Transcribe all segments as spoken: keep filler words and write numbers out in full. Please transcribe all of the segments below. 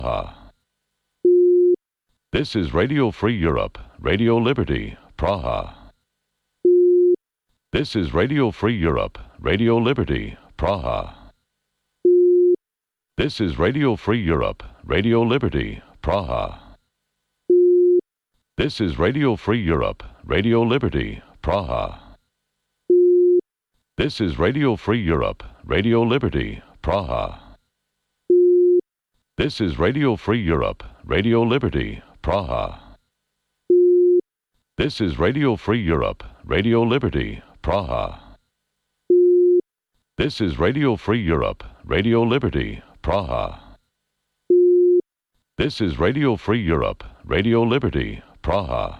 Praha. This is Radio Free Europe, Radio Liberty, Praha. This is Radio Free Europe, Radio Liberty, Praha. This is Radio Free Europe, Radio Liberty, Praha. This is Radio Free Europe, Radio Liberty, Praha. This is Radio Free Europe, Radio Liberty, Praha. This is Radio Free Europe, Radio Liberty, Praha. This is Radio Free Europe, Radio Liberty, Praha. This is Radio Free Europe, Radio Liberty, Praha. This is Radio Free Europe, Radio Liberty, Praha.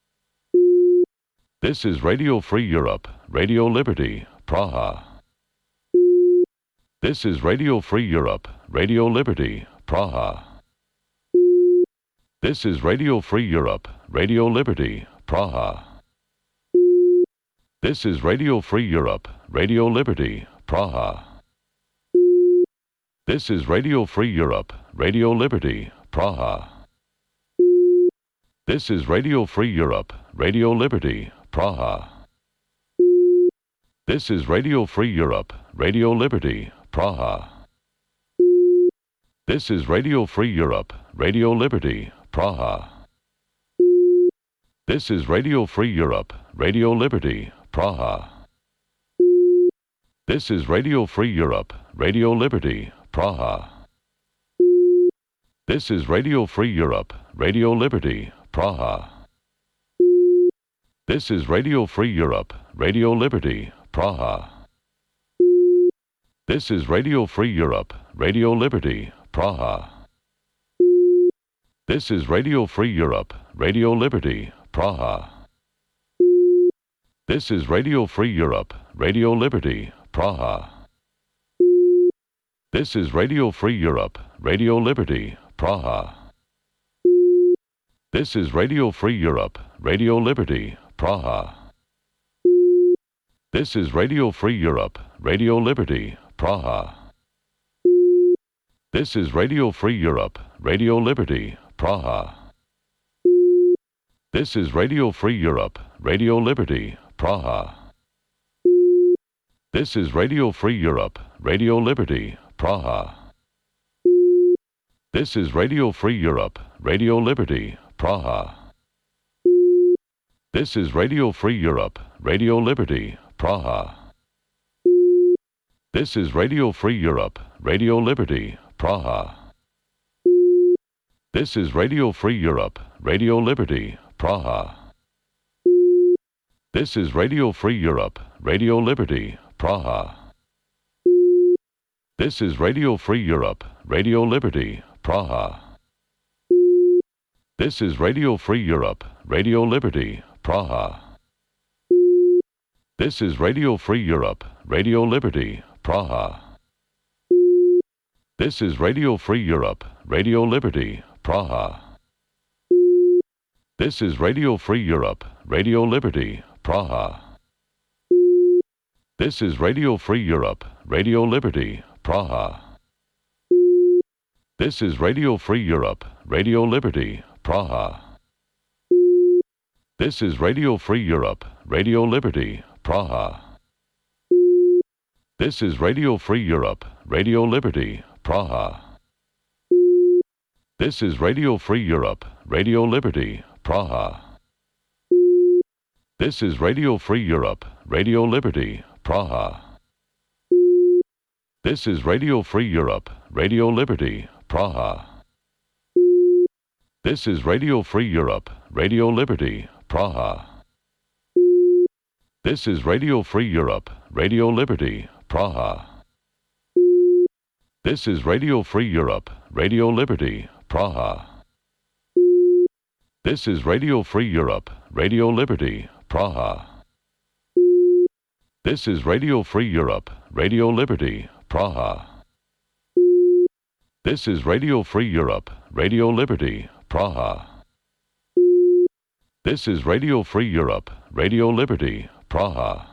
This is Radio Free Europe, Radio Liberty, Praha. This is Radio Free Europe, Radio Liberty, Praha. This is Radio Free Europe, Radio Liberty, Praha. This is Radio Free Europe, Radio Liberty, Praha. This is Radio Free Europe, Radio Liberty, Praha. This is Radio Free Europe, Radio Liberty, Praha. This is Radio Free Europe, Radio Liberty, Praha. This is Radio Free Europe, Radio Liberty, Praha. This is Radio Free Europe, Radio Liberty, Praha. This is Radio Free Europe, Radio Liberty, Praha. This is Radio Free Europe, Radio Liberty, Praha. This is Radio Free Europe, Radio Liberty, Praha. This is Radio Free Europe, Radio Liberty, Praha. This is Radio Free Europe, Radio Liberty, Praha. This is Radio Free Europe, Radio Liberty, Praha. This is Radio Free Europe, Radio Liberty, Praha. This is Radio Free Europe, Radio Liberty, Praha. This is Radio Free Europe, Radio Liberty, Praha. This is Radio Free Europe, Radio Liberty, Praha. This is Radio Free Europe, Radio Liberty, Praha. This is Radio Free Europe, Radio Liberty, Praha. This is Radio Free Europe, Radio Liberty, Praha. This is Radio Free Europe, Radio Liberty, Praha. This is Radio Free Europe, Radio Liberty, Praha. This is Radio Free Europe, Radio Liberty, Praha. This is Radio Free Europe, Radio Liberty, Praha. This is Radio Free Europe, Radio Liberty, Praha. This is Radio Free Europe, Radio Liberty, Praha. This is Radio Free Europe, Radio Liberty, Praha. This is Radio Free Europe, Radio Liberty, Praha. This is Radio Free Europe, Radio Liberty, Praha. This is Radio Free Europe, Radio Liberty, Praha. This is Radio Free Europe, Radio Liberty, Praha. This is Radio Free Europe, Radio Liberty, Praha. This is Radio Free Europe, Radio Liberty, Praha. This is Radio Free Europe, Radio Liberty, Praha. This is Radio Free Europe, Radio Liberty, Praha. This is Radio Free Europe, Radio Liberty, Praha. This is Radio Free Europe, Radio Liberty, Praha. This is Radio Free Europe, Radio Liberty, Praha. This is Radio Free Europe, Radio Liberty, Praha. This is Radio Free Europe, Radio Liberty, Praha. This is Radio Free Europe, Radio Liberty, Praha. This is Radio Free Europe, Radio Liberty, Praha. This is Radio Free Europe, Radio Liberty, Praha.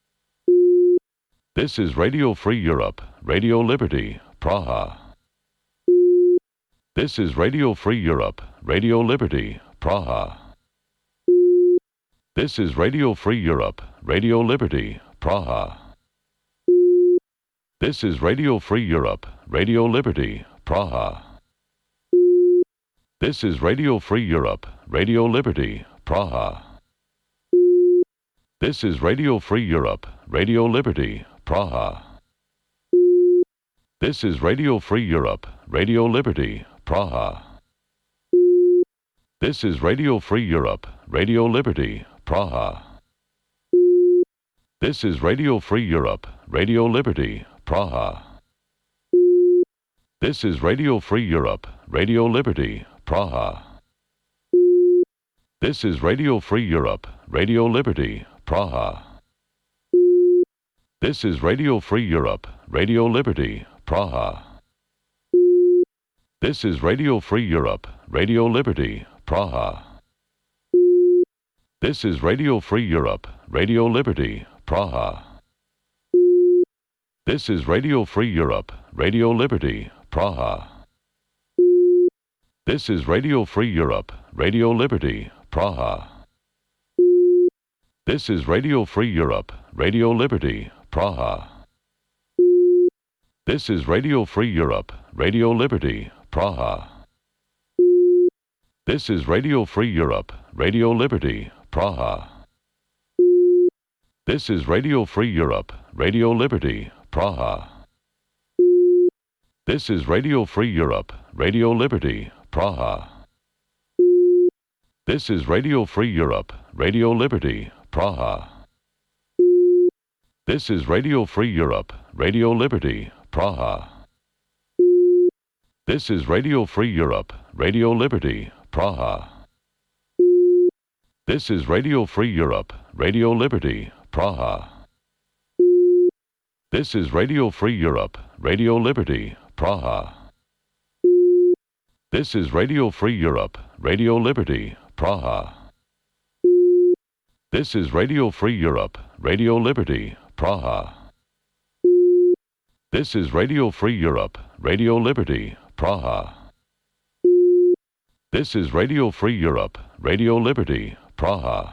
This is Radio Free Europe, Radio Liberty, Praha. This is Radio Free Europe, Radio Liberty, Praha. This is Radio Free Europe, Radio Liberty, Praha. This is Radio Free Europe, Radio Liberty, Praha. This is Radio Free Europe, Radio Liberty, Praha. This is Radio Free Europe, Radio Liberty, Praha. This is Radio Free Europe, Radio Liberty, Praha. This is Radio Free Europe, Radio Liberty, Praha. This is Radio Free Europe, Radio Liberty, Praha. This is Radio Free Europe, Radio Liberty, Praha. This is Radio Free Europe, Radio Liberty, Praha. This is Radio Free Europe, Radio Liberty, Praha. This is Radio Free Europe, Radio Liberty, Praha. This is Radio Free Europe, Radio Liberty, Praha. This is Radio Free Europe, Radio Liberty, Praha. This is Radio Free Europe, Radio Liberty, Praha. This is Radio Free Europe, Radio Liberty, Praha. This is Radio Free Europe, Radio Liberty, Praha. This is Radio Free Europe, Radio Liberty, Praha. This is Radio Free Europe, Radio Liberty, Praha. This is Radio Free Europe, Radio Liberty, Praha. This is Radio Free Europe, Radio Liberty, Praha. This is Radio Free Europe, Radio Liberty, Praha. This is Radio Free Europe, Radio Liberty, Praha. This is Radio Free Europe, Radio Liberty, Praha. This is Radio Free Europe, Radio Liberty, Praha. This is Radio Free Europe, Radio Liberty, Praha. This is Radio Free Europe, Radio Liberty, Praha. This is Radio Free Europe, Radio Liberty, Praha. This is Radio Free Europe, Radio Liberty, Praha.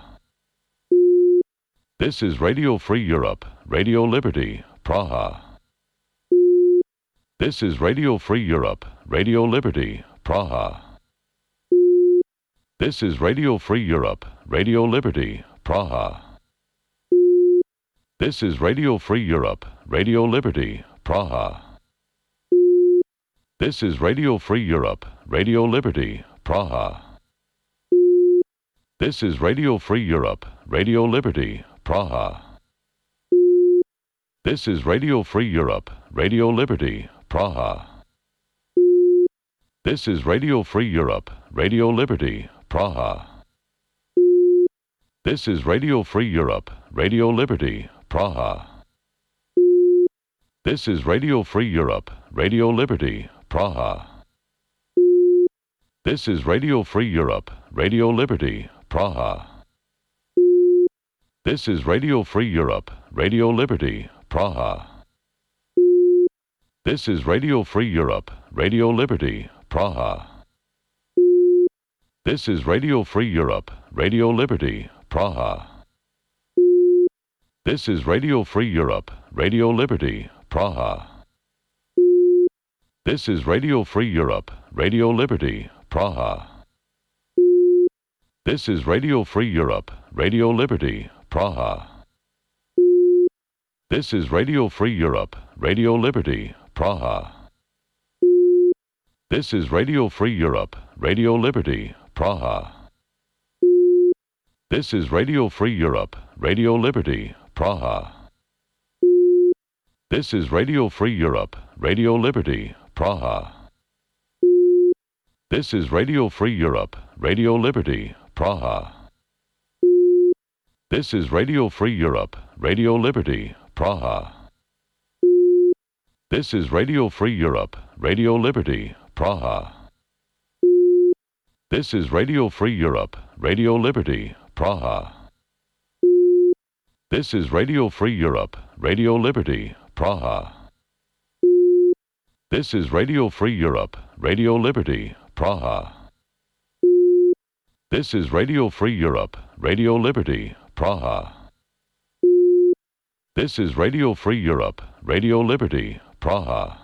This is Radio Free Europe, Radio Liberty, Praha. This is Radio Free Europe, Radio Liberty, Praha. This is Radio Free Europe, Radio Liberty, Praha. This is Radio Free Europe, Radio Liberty, Praha. This is Radio Free Europe, Radio Liberty, Praha. This is Radio Free Europe, Radio Liberty, Praha. This is Radio Free Europe, Radio Liberty, Praha. This is Radio Free Europe, Radio Liberty, Praha. This is Radio Free Europe, Radio Liberty, Praha. This is Radio Free Europe, Radio Liberty, Praha. This is Radio Free Europe, Radio Liberty, Praha. This is Radio Free Europe, Radio Liberty, Praha. This is Radio Free Europe, Radio Liberty, Praha. This is Radio Free Europe, Radio Liberty, Praha. This is Radio Free Europe, Radio Liberty, Praha. This is Radio Free Europe, Radio Liberty, Praha. This is Radio Free Europe, Radio Liberty, Praha. This is Radio Free Europe, Radio Liberty, Praha. This is Radio Free Europe, Radio Liberty, Praha. This is Radio Free Europe, Radio Liberty, Praha. This is Radio Free Europe, Radio Liberty, Praha. This is Radio Free Europe, Radio Liberty, Praha. This is Radio Free Europe, Radio Liberty, Praha. This is Radio Free Europe, Radio Liberty, Praha. This is Radio Free Europe, Radio Liberty, Praha. This is Radio Free Europe, Radio Liberty, Praha. This is Radio Free Europe, Radio Liberty, Praha. This is Radio Free Europe, Radio Liberty, Praha. This is Radio Free Europe, Radio Liberty, Praha.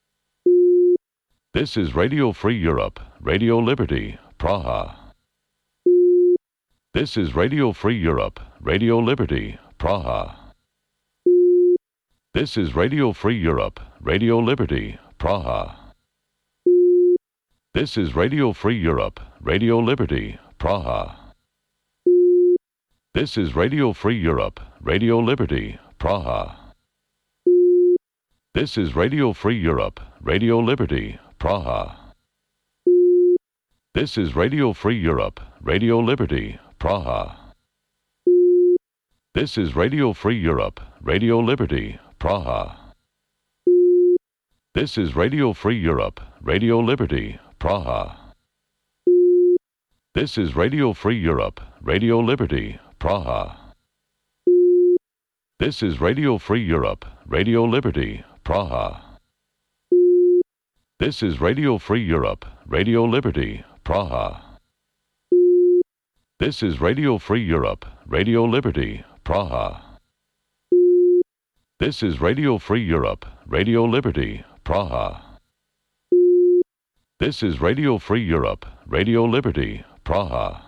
This is Radio Free Europe, Radio Liberty, Praha. This is Radio Free Europe, Radio Liberty, Praha. This is Radio Free Europe, Radio Liberty, Praha. This is Radio Free Europe, Radio Liberty, Praha. This is Radio Free Europe, Radio Liberty, Praha. This is Radio Free Europe, Radio Liberty, Praha. This is Radio Free Europe, Radio Liberty, Praha. This is Radio Free Europe, Radio Liberty, Praha. This is Radio Free Europe, Radio Liberty, Praha. This is Radio Free Europe, Radio Liberty, Praha. This is Radio Free Europe, Radio Liberty, Praha. This is Radio Free Europe, Radio Liberty, Praha. This is Radio Free Europe, Radio Liberty, Praha. This is Radio Free Europe, Radio Liberty, Praha. This is Radio Free Europe, Radio Liberty, Praha.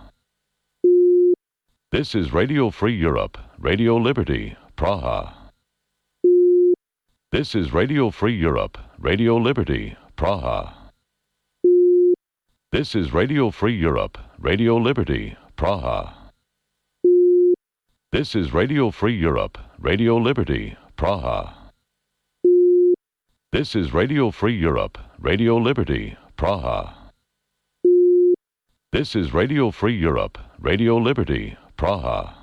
This is Radio Free Europe, Radio Liberty, Praha. This is Radio Free Europe, Radio Liberty, Praha. This is Radio Free Europe, Radio Liberty, Praha. This is Radio Free Europe, Radio Liberty, Praha. This is Radio Free Europe, Radio Liberty, Praha. This is Radio Free Europe, Radio Liberty, Praha.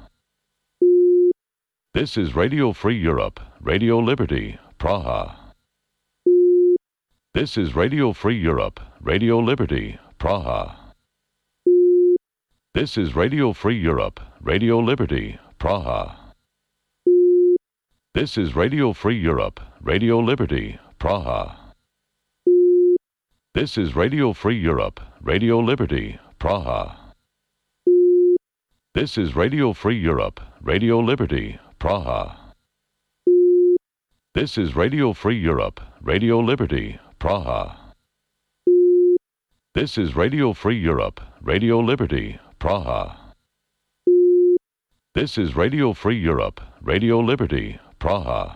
This is Radio Free Europe, Radio Liberty, Praha. This is Radio Free Europe, Radio Liberty, Praha. This is Radio Free Europe, Radio Liberty, Praha. This is Radio Free Europe, Radio Liberty, Praha. This is Radio Free Europe, Radio Liberty, Praha. This is Radio Free Europe, Radio Liberty, Praha. This is Radio Free Europe, Radio Liberty, Praha. This is Radio Free Europe, Radio Liberty, Praha. This is Radio Free Europe, Radio Liberty, Praha.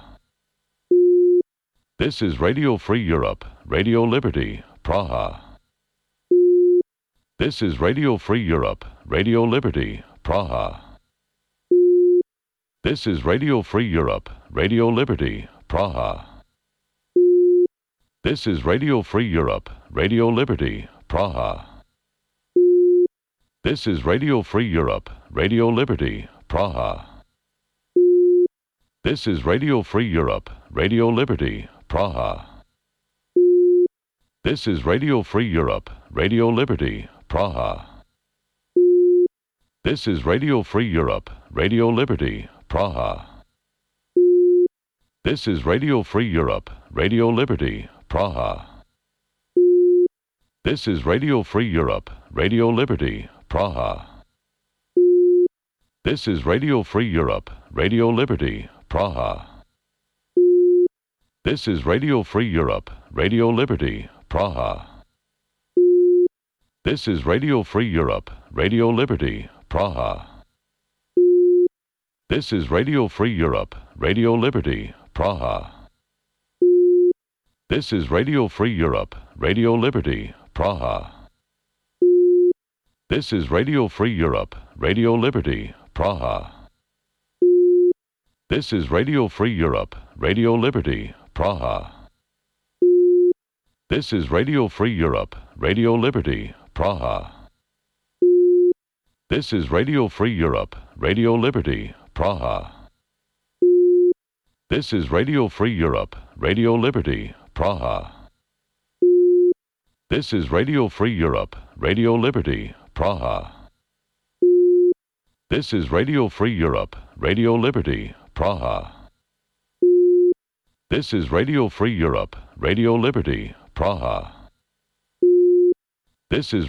This is Radio Free Europe, Radio Liberty, Praha. This is Radio Free Europe, Radio Liberty, Praha. This is Radio Free Europe, Radio Liberty, Praha. This is Radio Free Europe, Radio Liberty, Praha. This is Radio Free Europe, Radio Liberty, Praha. This is Radio Free Europe, Radio Liberty, Praha. This is Radio Free Europe, Radio Liberty, Praha. This is Radio Free Europe, Radio Liberty, Praha. This is Radio Free Europe, Radio Liberty, Praha. This is Radio Free Europe, Radio Liberty, Praha. This is Radio Free Europe, Radio Liberty, Praha. This is Radio Free Europe, Radio Liberty, Praha. This is Radio Free Europe, Radio Liberty, Praha. This is Radio Free Europe, Radio Liberty, Praha. This is Radio Free Europe, Radio Liberty, Praha. This is Radio Free Europe, Radio Liberty, Praha. This is Radio Free Europe, Radio Liberty, Praha. This is Radio Free Europe, Radio Liberty, Praha. This is Radio Free Europe, Radio Liberty, Praha. This is Radio Free Europe, Radio Liberty, Praha. This is Radio Free Europe, Radio Liberty, Praha. This is Radio Free Europe, Radio Liberty, Praha. This is Radio Free Europe, Radio Liberty, Praha. This is